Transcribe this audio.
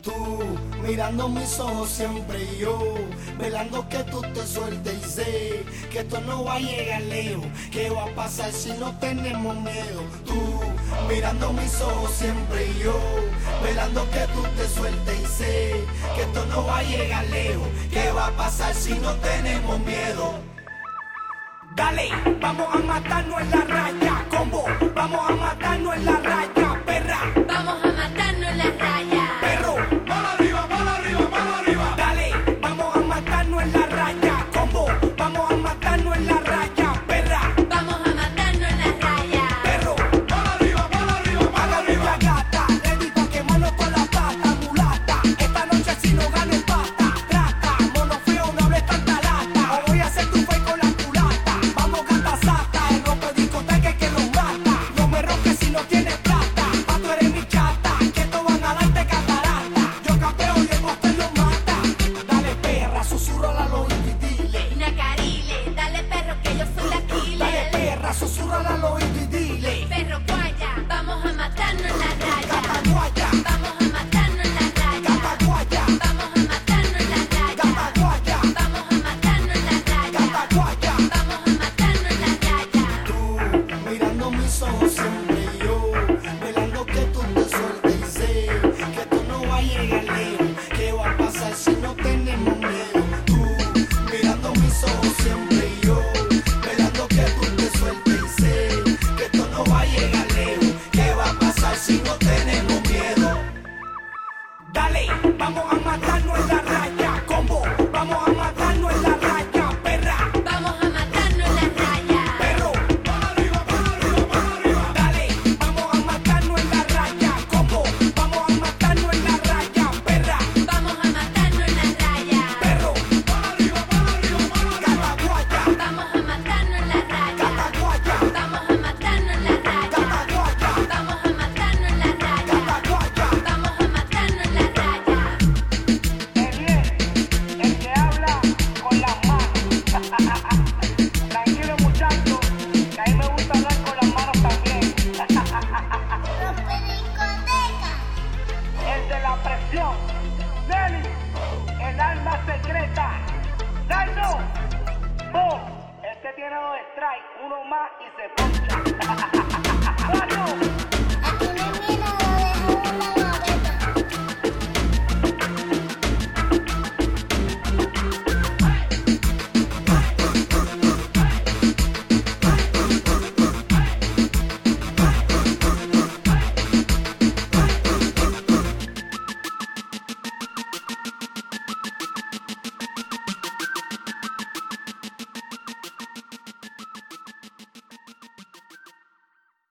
Tú mirando mis ojos siempre y yo velando que tú te sueltes y sé que esto no va a llegar lejos. ¿Qué va a pasar si no tenemos miedo? Tú mirando mis ojos siempre y yo velando que tú te sueltes y sé que esto no va a llegar lejos. ¿Qué va a pasar si no tenemos miedo? Dale, vamos a matarnos en la raya, combo, vamos a matarnos en la raya, perra. Vamos a matarnos en la raya. Perro, para arriba, para arriba, para arriba. Dale, vamos a matarnos en la raya, combo, vamos a matarnos en la raya, perra. Vamos a matarnos en la raya. Perro, para arriba, para arriba, para arriba. Gata, ready pa' quemarnos con la pata, mulata. Esta noche si no gano pasta, trata, mono feo, no hables tanta lata. O voy a hacer tu fe con la culata. Vamos gata sata, el rompe discoteca que nos mata. No me roques si no tienes plata, pa' tú eres mi chata, que esto van a darte catarata. Yo capeo y el bosque lo mata. Dale perra, susurra al oído y dile. Nacarile, dale perro que yo soy la Dale killer. perra, susurra al oído y dile. Perro guaya, vamos a matarnos en la raya. Gata guaya, Vamos a matarnos en la raya. gata guaya, Vamos a matarnos en la raya. gata guaya, Vamos a matarnos en la raya. gata guaya. Vamos a matarnos en la raya. Tú mirando mis ojos siempre y yo velando que tú te sueltes y sé que esto no va a llegar lejos. ¿Qué va a pasar si no tenemos miedo? Tú mirando mis ojos siempre y yo velando que tú te sueltes y sé que esto no va a llegar lejos. ¿Qué va a pasar si no tenemos miedo? Dale, vamos a matarnos en la raya, combo, vamos a matarnos en la raya, perra. Vamos a matarnos en la raya. Perro, para arriba, para arriba, para arriba. Dale, vamos a matarnos en la raya, combo, vamos a matarnos en la raya, perra. Vamos a matarnos en la raya. Perro, para arriba, para arriba, para arriba. Gata guaya, Vamos a matarnos en la raya. gata guaya, Vamos a matarnos en la raya. gata guaya, Vamos a matarnos en la raya. gata guaya. Vamos a matarnos en la raya. El que habla con las manos. Tranquilo muchachos, que a mí me gusta hablar con las manos también. El de la presión. Nelly, el alma secreta. Dino, Bo, este tiene 2 strikes, uno más y se poncha.